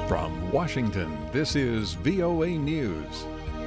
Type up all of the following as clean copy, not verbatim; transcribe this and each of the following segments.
From Washington, this is VOA News.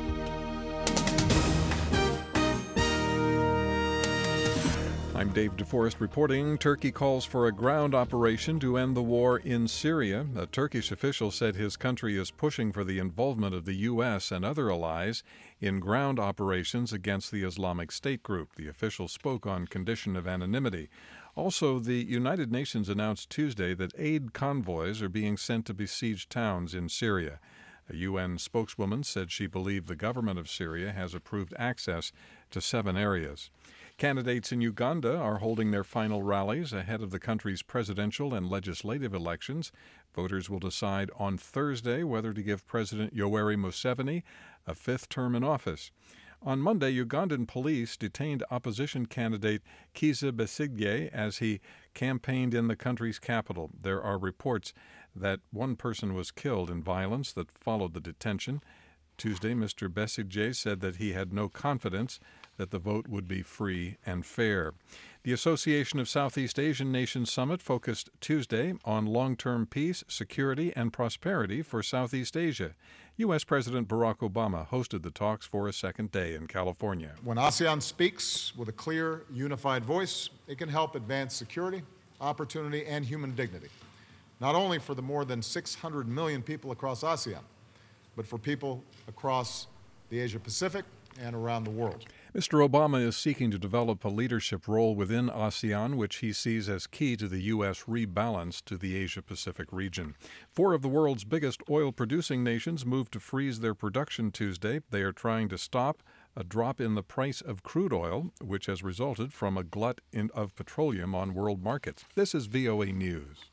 I'm Dave DeForest reporting. Turkey calls for a ground operation to end the war in Syria. A Turkish official said his country is pushing for the involvement of the U.S. and other allies in ground operations against the Islamic State group. The official spoke on condition of anonymity. Also, the United Nations announced Tuesday that aid convoys are being sent to besieged towns in Syria. A UN spokeswoman said she believed the government of Syria has approved access to 7 areas. Candidates in Uganda are holding their final rallies ahead of the country's presidential and legislative elections. Voters will decide on Thursday whether to give President Yoweri Museveni a 5th term in office. On Monday, Ugandan police detained opposition candidate Kizza Besigye as he campaigned in the country's capital. There are reports that one person was killed in violence that followed the detention. Tuesday, Mr. Besigye said that he had no confidence that the vote would be free and fair. The Association of Southeast Asian Nations Summit focused Tuesday on long-term peace, security, and prosperity for Southeast Asia. U.S. President Barack Obama hosted the talks for a second day in California. When ASEAN speaks with a clear, unified voice, it can help advance security, opportunity, and human dignity, not only for the more than 600 million people across ASEAN, but for people across the Asia-Pacific and around the world. Mr. Obama is seeking to develop a leadership role within ASEAN, which he sees as key to the U.S. rebalance to the Asia-Pacific region. 4 of the world's biggest oil-producing nations moved to freeze their production Tuesday. They are trying to stop a drop in the price of crude oil, which has resulted from a glut of petroleum on world markets. This is VOA News.